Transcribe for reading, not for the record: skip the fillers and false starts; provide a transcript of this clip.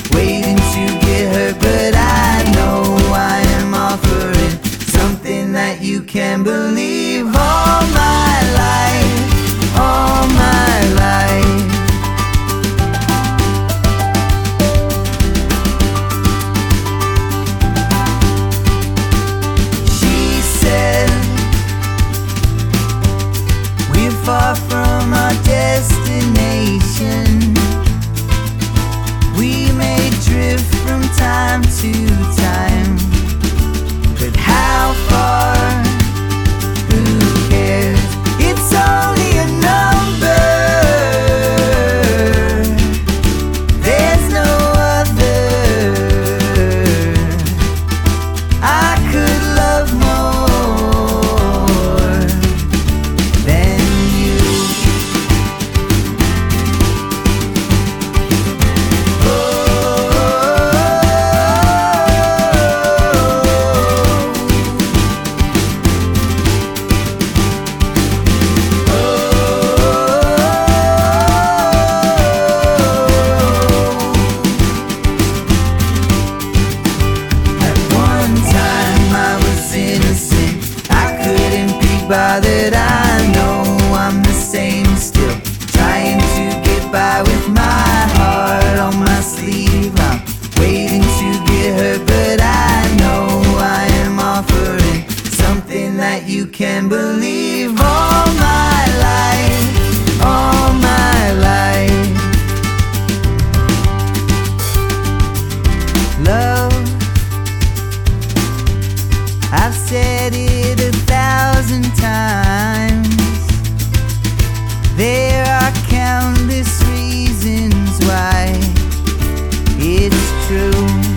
waiting to get hurt. But I know I am offering something that you can believe. All my life, all my life. She said we're far from our destination. We may drift from time to time, but how far? Who cares? It's only a number. There's no other. I could love more than you. Bothered, I know I'm the same still, trying to get by with my heart on my sleeve. I'm waiting to get hurt, but I know I am offering something that you can believe. All my life, all my life. Love, I've said it 1,000 times. There are countless reasons why it's true.